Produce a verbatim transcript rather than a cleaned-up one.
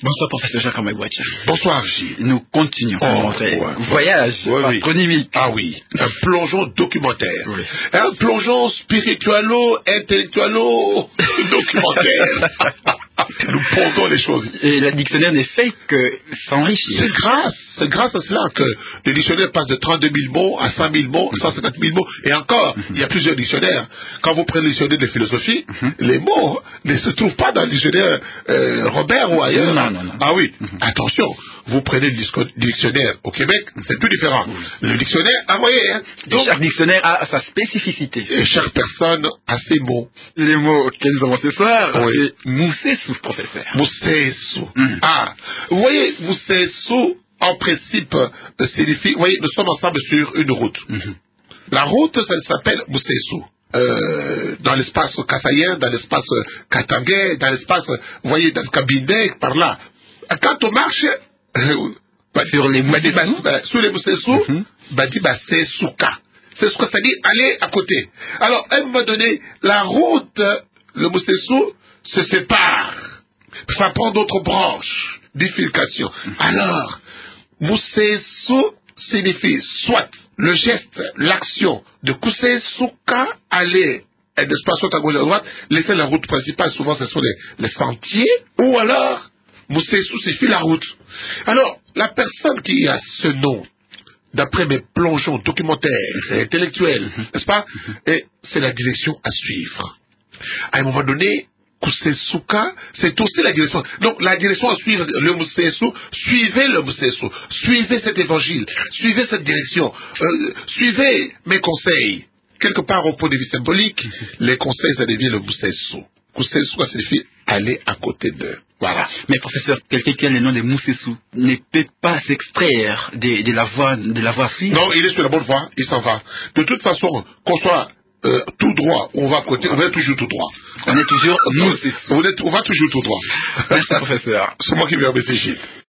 Bonsoir, professeur Jacques Amagouatia. Bonsoir, Gilles. Nous continuons oh, notre ouais, voyage ouais, patronymique. Oui. Ah oui, un plongeon documentaire. Oui. Un plongeon spiritualo, intellectualo, documentaire. Nous pondons les choses. Et le dictionnaire n'est fait que s'enrichir. C'est grâce, c'est grâce à cela que le dictionnaire passe de trente-deux mille mots à cent mille mots, cent cinquante mille mots, et encore, mm-hmm. il y a plusieurs dictionnaires. Quand vous prenez le dictionnaire de philosophie, mm-hmm. les mots ne se trouvent pas dans le dictionnaire euh, Robert ou ailleurs. Non, non, non. Ah oui, mm-hmm. attention, vous prenez le dictionnaire au Québec, c'est tout différent. Mm-hmm. Le dictionnaire, ah voyez, hein, donc, chaque dictionnaire a sa spécificité. Et chaque personne a ses mots. Les mots que nous avons ce soir, oui. c'est Moussessou, professeur. Moussessou. Mm. Ah, vous voyez, Moussessou, en principe, euh, signifie, vous voyez, nous sommes ensemble sur une route. Mm-hmm. La route, ça s'appelle Moussessou. Euh, dans l'espace kassaïen, dans l'espace katangais, dans l'espace, vous voyez, dans le cabinet, par là. Quand on marche, euh, bah, sur les Moussessou, bah, bah, sur les Moussessou, mm-hmm. bah, dit, bah, c'est Souka. C'est ce que ça dit, aller à côté. Alors, à un moment donné, la route, le Moussessou, se sépare. Ça prend d'autres branches, bifurcation. Mm-hmm. Alors, Moussessou signifie soit le geste, l'action de Kousé Souka, aller, d'espace à gauche à droite, laisser la route principale, souvent ce sont les, les sentiers, ou alors, Moussessou signifie la route. Alors, la personne qui a ce nom, d'après mes plongeons documentaires, intellectuels, mm-hmm. n'est-ce pas, et c'est la direction à suivre. À un moment donné, Kousessouka, c'est aussi la direction. Donc, la direction à suivre, le Moussessou, suivez le Moussessou, suivez cet évangile, suivez cette direction, euh, suivez mes conseils. Quelque part, au point de vue symbolique, les conseils, ça devient le Moussessou. Kousessouka signifie aller à côté d'eux. Voilà. Mais professeur, quelqu'un qui a le nom de Moussessou ne peut pas s'extraire de, de la voie, de la voie à suivre. Non, il est sur la bonne voie, il s'en va. De toute façon, qu'on soit Euh, tout droit, on va à côté, on va toujours tout droit. On est toujours, nous, on, on va toujours tout droit. Merci, professeur. C'est moi qui vais remercier Gilles.